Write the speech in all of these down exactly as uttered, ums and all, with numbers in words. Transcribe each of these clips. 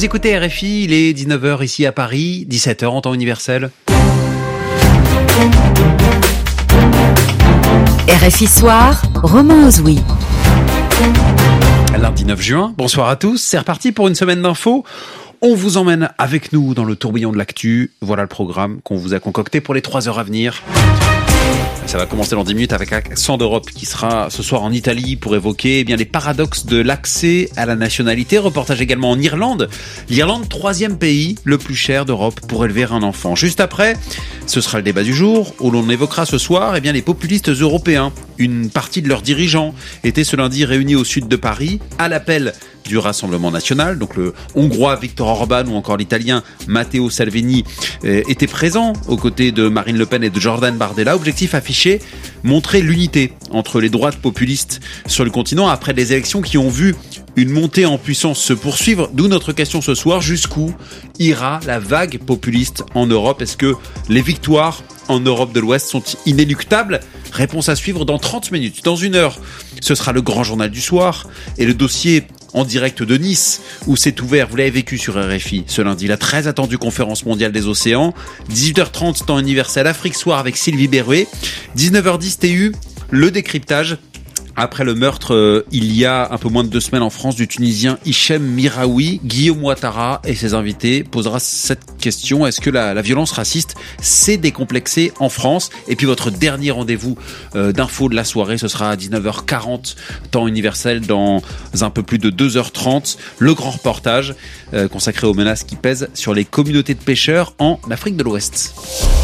Vous écoutez R F I, il est dix-neuf heures ici à Paris, dix-sept heures en temps universel. R F I Soir, Romain Ozoui. Lundi neuf juin, bonsoir à tous, c'est reparti pour une semaine d'infos. On vous emmène avec nous dans le tourbillon de l'actu. Voilà le programme qu'on vous a concocté pour les trois heures à venir. Ça va commencer dans dix minutes avec Accent d'Europe qui sera ce soir en Italie pour évoquer eh bien les paradoxes de l'accès à la nationalité. Reportage également en Irlande. L'Irlande, troisième pays le plus cher d'Europe pour élever un enfant. Juste après, ce sera le débat du jour où l'on évoquera ce soir eh bien les populistes européens. Une partie de leurs dirigeants étaient ce lundi réunis au sud de Paris à l'appel du Rassemblement national. Donc le hongrois Viktor Orban ou encore l'italien Matteo Salvini euh, étaient présents aux côtés de Marine Le Pen et de Jordan Bardella. Objectif affiché, montrer l'unité entre les droites populistes sur le continent après des élections qui ont vu une montée en puissance se poursuivre. D'où notre question ce soir, jusqu'où ira la vague populiste en Europe? Est-ce que les victoires en Europe de l'Ouest sont inéluctables? Réponse à suivre dans trente minutes. Dans une heure, ce sera le grand journal du soir et le dossier en direct de Nice, où c'est ouvert, vous l'avez vécu sur R F I ce lundi, la très attendue conférence mondiale des océans. dix-huit heures trente, temps universel, Afrique Soir avec Sylvie Berruet. dix-neuf heures dix, T U, le décryptage. Après le meurtre, euh, il y a un peu moins de deux semaines en France, du Tunisien Hichem Miraoui, Guillaume Ouattara et ses invités posera cette question. Est-ce que la, la violence raciste s'est décomplexée en France? Et puis votre dernier rendez-vous euh, d'infos de la soirée, ce sera à dix-neuf heures quarante, temps universel, dans un peu plus de deux heures trente. Le grand reportage euh, consacré aux menaces qui pèsent sur les communautés de pêcheurs en Afrique de l'Ouest.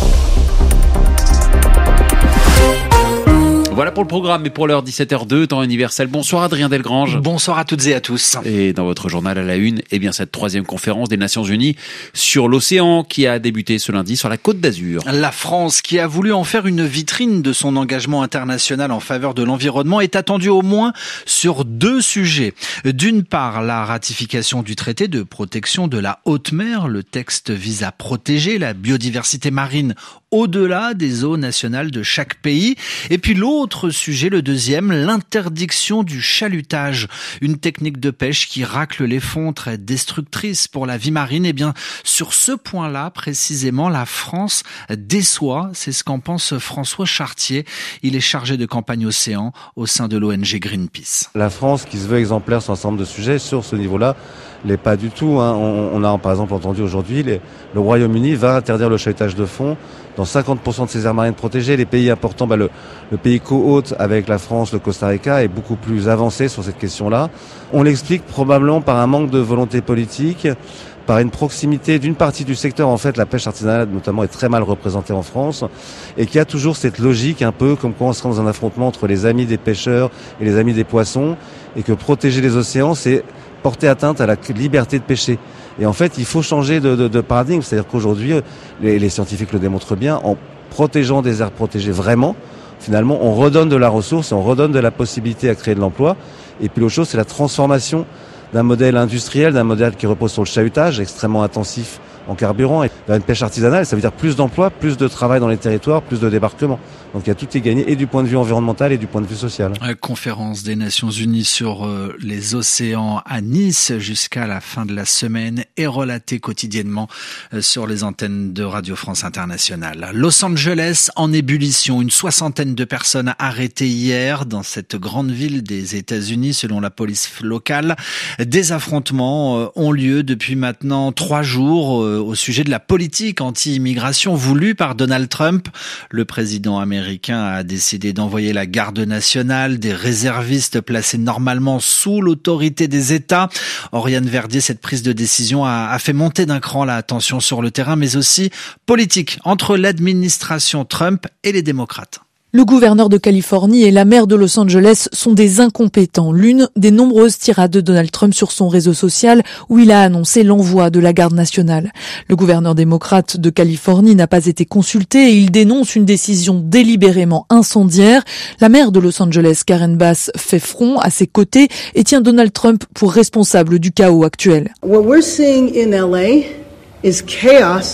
Voilà pour le programme, mais pour l'heure dix-sept heures deux, temps universel. Bonsoir Adrien Delgrange. Bonsoir à toutes et à tous. Et dans votre journal à la une, eh bien cette troisième conférence des Nations Unies sur l'océan qui a débuté ce lundi sur la Côte d'Azur. La France, qui a voulu en faire une vitrine de son engagement international en faveur de l'environnement, est attendue au moins sur deux sujets. D'une part, la ratification du traité de protection de la haute mer. Le texte vise à protéger la biodiversité marine au-delà des eaux nationales de chaque pays. Et puis l'autre sujet, le deuxième, l'interdiction du chalutage, une technique de pêche qui racle les fonds, très destructrice pour la vie marine. Et bien, sur ce point-là, précisément, la France déçoit. C'est ce qu'en pense François Chartier. Il est chargé de campagne océan au sein de l'O N G Greenpeace. La France, qui se veut exemplaire sur un certain nombre de sujets, sur ce niveau-là, l'est pas du tout. Hein. On, on a par exemple entendu aujourd'hui, les, le Royaume-Uni va interdire le chalutage de fond dans cinquante pour cent de ses aires marines protégées. Les pays importants, bah le, le pays co-hôte avec la France, le Costa Rica, est beaucoup plus avancé sur cette question-là. On l'explique probablement par un manque de volonté politique, par une proximité d'une partie du secteur. En fait, la pêche artisanale notamment est très mal représentée en France et qu'il y a toujours cette logique un peu comme quand on serait dans un affrontement entre les amis des pêcheurs et les amis des poissons, et que protéger les océans, c'est porter atteinte à la liberté de pêcher. Et en fait, il faut changer de, de, de paradigme. C'est-à-dire qu'aujourd'hui, les, les scientifiques le démontrent bien, en protégeant des aires protégées vraiment, finalement, on redonne de la ressource et on redonne de la possibilité à créer de l'emploi. Et puis l'autre chose, c'est la transformation d'un modèle industriel, d'un modèle qui repose sur le chalutage, extrêmement intensif en carburant, et vers une pêche artisanale. Ça veut dire plus d'emplois, plus de travail dans les territoires, plus de débarquements. Donc il y a tout est gagné, et du point de vue environnemental et du point de vue social. Conférence des Nations Unies sur euh, les océans à Nice jusqu'à la fin de la semaine est relatée quotidiennement euh, sur les antennes de Radio France Internationale. Los Angeles en ébullition. Une soixantaine de personnes arrêtées hier dans cette grande ville des États-Unis selon la police locale. Des affrontements euh, ont lieu depuis maintenant trois jours euh, au sujet de la politique anti-immigration voulue par Donald Trump. Le président américain a décidé d'envoyer la garde nationale, des réservistes placés normalement sous l'autorité des États. Oriane Verdier, cette prise de décision a, a fait monter d'un cran la tension sur le terrain, mais aussi politique entre l'administration Trump et les démocrates. Le gouverneur de Californie et la maire de Los Angeles sont des incompétents. L'une des nombreuses tirades de Donald Trump sur son réseau social où il a annoncé l'envoi de la garde nationale. Le gouverneur démocrate de Californie n'a pas été consulté et il dénonce une décision délibérément incendiaire. La maire de Los Angeles, Karen Bass, fait front à ses côtés et tient Donald Trump pour responsable du chaos actuel. What we're seeing in L A is chaos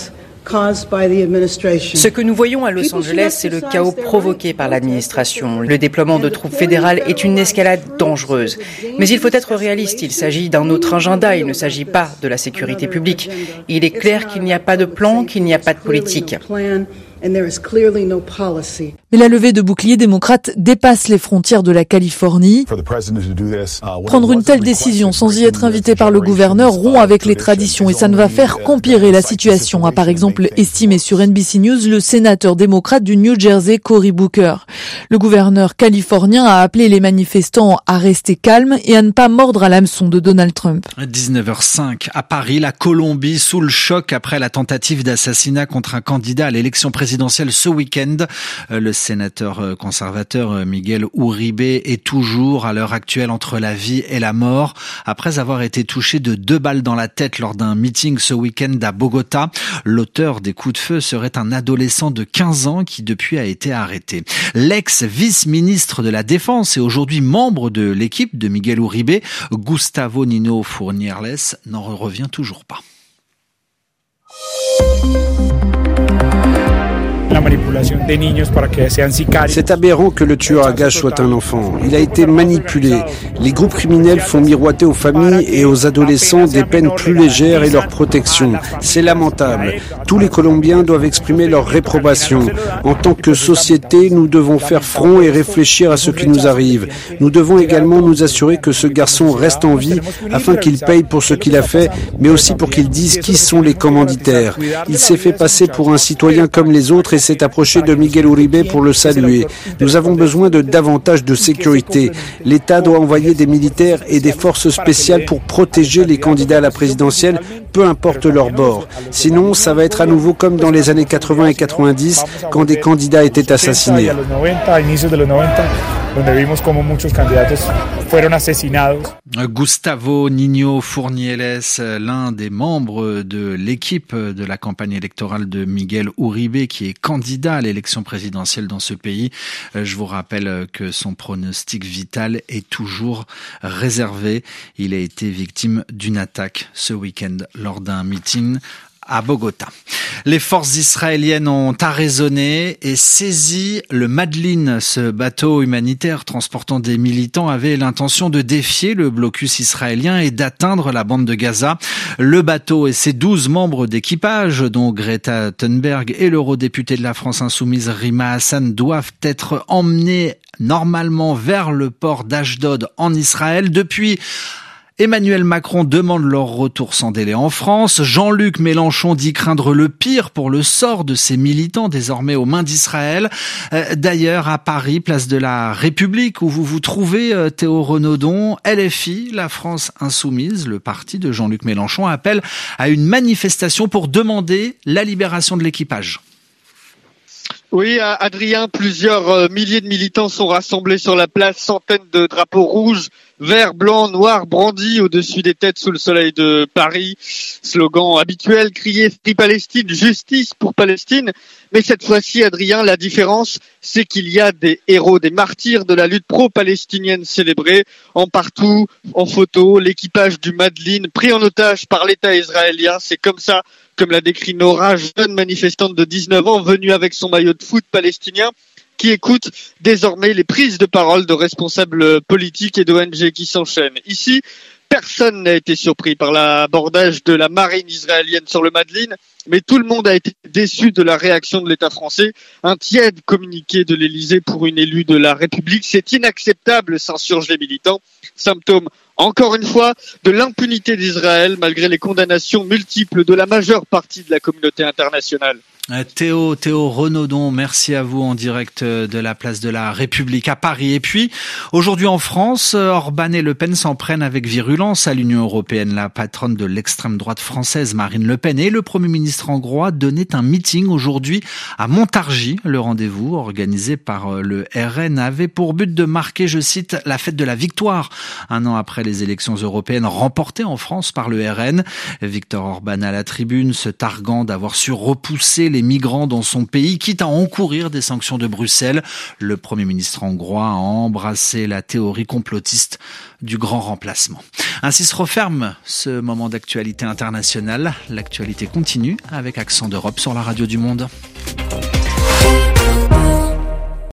Ce que nous voyons à Los Angeles, c'est le chaos provoqué par l'administration. Le déploiement de troupes fédérales est une escalade dangereuse. Mais il faut être réaliste, il s'agit d'un autre agenda, il ne s'agit pas de la sécurité publique. Il est clair qu'il n'y a pas de plan, qu'il n'y a pas de politique. Mais la levée de boucliers démocrates dépasse les frontières de la Californie. Prendre une telle décision sans y être invité par le gouverneur rompt avec les traditions et ça ne va faire qu'empirer la situation, a par exemple estimé sur N B C News le sénateur démocrate du New Jersey, Cory Booker. Le gouverneur californien a appelé les manifestants à rester calmes et à ne pas mordre à l'hameçon de Donald Trump. dix-neuf heures cinq à Paris, la Colombie sous le choc après la tentative d'assassinat contre un candidat à l'élection présidentielle ce week-end. Le sénateur conservateur Miguel Uribe est toujours à l'heure actuelle entre la vie et la mort après avoir été touché de deux balles dans la tête lors d'un meeting ce week-end à Bogota. L'auteur des coups de feu serait un adolescent de quinze ans qui depuis a été arrêté. L'ex-vice-ministre de la Défense et aujourd'hui membre de l'équipe de Miguel Uribe, Gustavo Nino Furnieles, n'en revient toujours pas. C'est aberrant que le tueur à gages soit un enfant. Il a été manipulé. Les groupes criminels font miroiter aux familles et aux adolescents des peines plus légères et leur protection. C'est lamentable. Tous les Colombiens doivent exprimer leur réprobation. En tant que société, nous devons faire front et réfléchir à ce qui nous arrive. Nous devons également nous assurer que ce garçon reste en vie afin qu'il paye pour ce qu'il a fait, mais aussi pour qu'il dise qui sont les commanditaires. Il s'est fait passer pour un citoyen comme les autres et s'est approché de Miguel Uribe pour le saluer. Nous avons besoin de davantage de sécurité. L'État doit envoyer des militaires et des forces spéciales pour protéger les candidats à la présidentielle, peu importe leur bord. Sinon, ça va être à nouveau comme dans les années quatre-vingts et quatre-vingt-dix, quand des candidats étaient assassinés. Gustavo Nino Furnieles, l'un des membres de l'équipe de la campagne électorale de Miguel Uribe, qui est candidat à l'élection présidentielle dans ce pays. Je vous rappelle que son pronostic vital est toujours réservé. Il a été victime d'une attaque ce week-end lors d'un meeting à Bogota. Les forces israéliennes ont arraisonné et saisi le Madlin. Ce bateau humanitaire transportant des militants avait l'intention de défier le blocus israélien et d'atteindre la bande de Gaza. Le bateau et ses douze membres d'équipage, dont Greta Thunberg et l'eurodéputé de la France insoumise Rima Hassan, doivent être emmenés normalement vers le port d'Ashdod en Israël. Depuis, Emmanuel Macron demande leur retour sans délai en France. Jean-Luc Mélenchon dit craindre le pire pour le sort de ces militants désormais aux mains d'Israël. Euh, d'ailleurs, à Paris, place de la République, où vous vous trouvez, euh, Théo Renaudon, L F I, la France insoumise, le parti de Jean-Luc Mélenchon, appelle à une manifestation pour demander la libération de l'équipage. Oui, Adrien, plusieurs milliers de militants sont rassemblés sur la place, centaines de drapeaux rouges, verts, blancs, noirs brandis au-dessus des têtes sous le soleil de Paris. Slogan habituel, crier Free Palestine, justice pour Palestine. Mais cette fois-ci, Adrien, la différence, c'est qu'il y a des héros, des martyrs de la lutte pro-palestinienne célébrés en partout, en photo, l'équipage du Madlin pris en otage par l'État israélien. C'est comme ça, comme l'a décrit Nora, jeune manifestante de dix-neuf ans, venue avec son maillot de foot palestinien, qui écoute désormais les prises de parole de responsables politiques et d'O N G qui s'enchaînent. Ici, personne n'a été surpris par l'abordage de la marine israélienne sur le Madlin, mais tout le monde a été déçu de la réaction de l'État français. Un tiède communiqué de l'Élysée pour une élue de la République, c'est inacceptable, s'insurgent les militants. Symptôme, encore une fois, de l'impunité d'Israël malgré les condamnations multiples de la majeure partie de la communauté internationale. Théo, Théo Renaudon, merci à vous en direct de la place de la République à Paris. Et puis, aujourd'hui en France, Orban et Le Pen s'en prennent avec virulence à l'Union européenne. La patronne de l'extrême droite française, Marine Le Pen, et le Premier ministre hongrois donnaient un meeting aujourd'hui à Montargis. Le rendez-vous, organisé par le R N, avait pour but de marquer, je cite, la fête de la victoire, un an après les élections européennes remportées en France par le R N. Viktor Orban à la tribune, se targuant d'avoir su repousser les migrants dans son pays, quitte à encourir des sanctions de Bruxelles. Le Premier ministre hongrois a embrassé la théorie complotiste du grand remplacement. Ainsi se referme ce moment d'actualité internationale. L'actualité continue avec Accent d'Europe sur la radio du Monde.